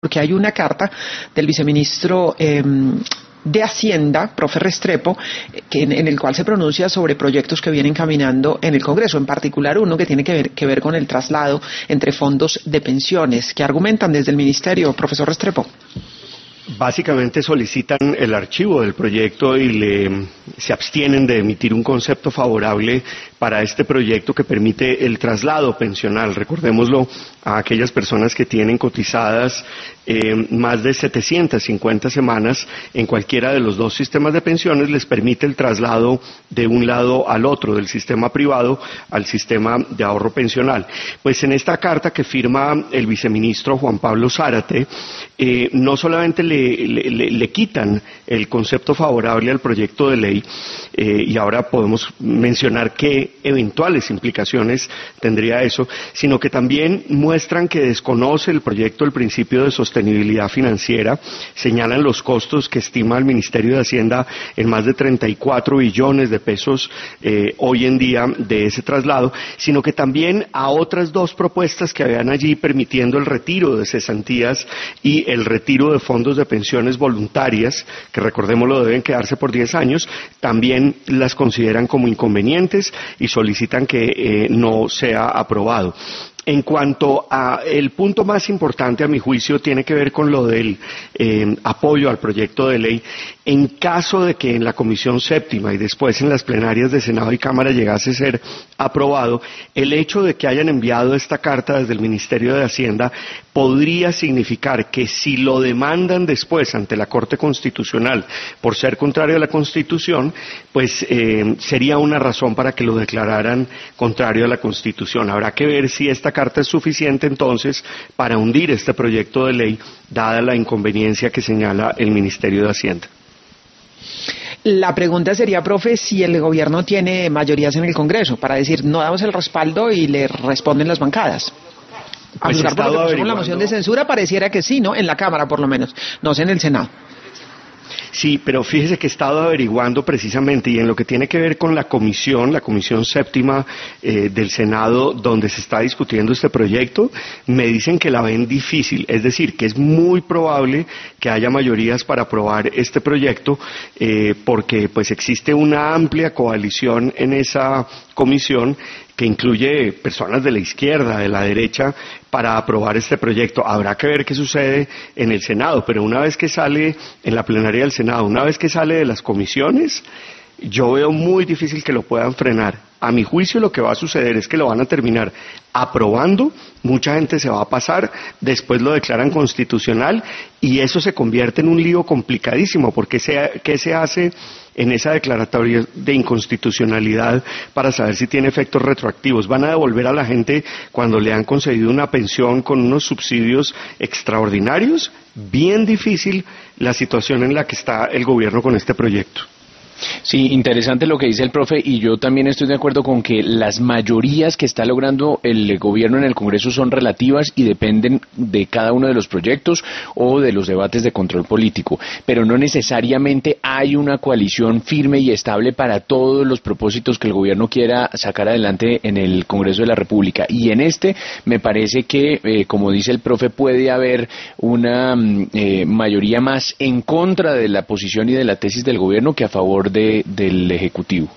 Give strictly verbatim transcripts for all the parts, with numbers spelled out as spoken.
porque hay una carta del viceministro eh, de Hacienda, profe Restrepo, que en, en el cual se pronuncia sobre proyectos que vienen caminando en el Congreso, en particular uno que tiene que ver, que ver con el traslado entre fondos de pensiones. ¿Qué argumentan desde el Ministerio, profesor Restrepo? Básicamente solicitan el archivo del proyecto y le, se abstienen de emitir un concepto favorable para este proyecto que permite el traslado pensional. Recordémoslo a aquellas personas que tienen cotizadas eh, más de setecientas cincuenta semanas en cualquiera de los dos sistemas de pensiones, les permite el traslado de un lado al otro, del sistema privado al sistema de ahorro pensional. Pues en esta carta que firma el viceministro Juan Pablo Zárate, eh, no solamente le Le, le, le quitan el concepto favorable al proyecto de ley, eh, y ahora podemos mencionar qué eventuales implicaciones tendría eso, sino que también muestran que desconoce el proyecto el principio de sostenibilidad financiera, señalan los costos que estima el Ministerio de Hacienda en más de treinta y cuatro billones de pesos eh, hoy en día de ese traslado, sino que también a otras dos propuestas que habían allí permitiendo el retiro de cesantías y el retiro de fondos de pensiones voluntarias, que recordémoslo deben quedarse por diez años, también las consideran como inconvenientes y solicitan que eh, no sea aprobado. En cuanto a el punto más importante, a mi juicio, tiene que ver con lo del eh, apoyo al proyecto de ley. En caso de que en la Comisión Séptima y después en las plenarias de Senado y Cámara llegase a ser aprobado, el hecho de que hayan enviado esta carta desde el Ministerio de Hacienda podría significar que si lo demandan después ante la Corte Constitucional por ser contrario a la Constitución, pues eh, sería una razón para que lo declararan contrario a la Constitución. Habrá que ver si esta carta es suficiente entonces para hundir este proyecto de ley, dada la inconveniencia que señala el Ministerio de Hacienda. La pregunta sería, profe, si el gobierno tiene mayorías en el Congreso para decir no damos el respaldo y le responden las bancadas. A Pues juzgar por lo que pasó con la moción de censura, pareciera que sí, ¿no? En la Cámara, por lo menos, no sé en el Senado. Sí, pero fíjese que he estado averiguando precisamente, y en lo que tiene que ver con la comisión, la comisión séptima eh, del Senado, donde se está discutiendo este proyecto, me dicen que la ven difícil, es decir, que es muy probable que haya mayorías para aprobar este proyecto, eh, porque pues existe una amplia coalición en esa comisión que incluye personas de la izquierda, de la derecha, para aprobar este proyecto. Habrá que ver qué sucede en el Senado, pero una vez que sale en la plenaria del Senado, una vez que sale de las comisiones, yo veo muy difícil que lo puedan frenar. A mi juicio lo que va a suceder es que lo van a terminar aprobando, mucha gente se va a pasar, después lo declaran constitucional y eso se convierte en un lío complicadísimo, porque se, ¿qué se hace en esa declaratoria de inconstitucionalidad para saber si tiene efectos retroactivos? ¿Van a devolver a la gente cuando le han concedido una pensión con unos subsidios extraordinarios? Bien difícil la situación en la que está el gobierno con este proyecto. Sí, interesante lo que dice el profe, y yo también estoy de acuerdo con que las mayorías que está logrando el gobierno en el Congreso son relativas y dependen de cada uno de los proyectos o de los debates de control político, pero no necesariamente hay una coalición firme y estable para todos los propósitos que el gobierno quiera sacar adelante en el Congreso de la República, y en este me parece que, eh, como dice el profe, puede haber una eh, mayoría más en contra de la posición y de la tesis del gobierno que a favor De, del Ejecutivo.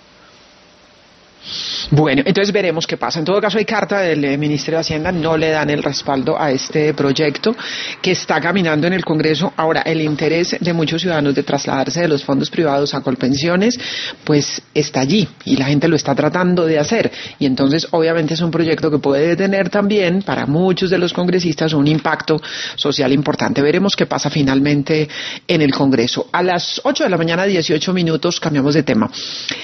Bueno, entonces veremos qué pasa. En todo caso hay carta del eh, Ministerio de Hacienda, no le dan el respaldo a este proyecto que está caminando en el Congreso. Ahora, el interés de muchos ciudadanos de trasladarse de los fondos privados a Colpensiones, pues está allí y la gente lo está tratando de hacer. Y entonces, obviamente, es un proyecto que puede tener también para muchos de los congresistas un impacto social importante. Veremos qué pasa finalmente en el Congreso. A las ocho de la mañana, dieciocho minutos, cambiamos de tema.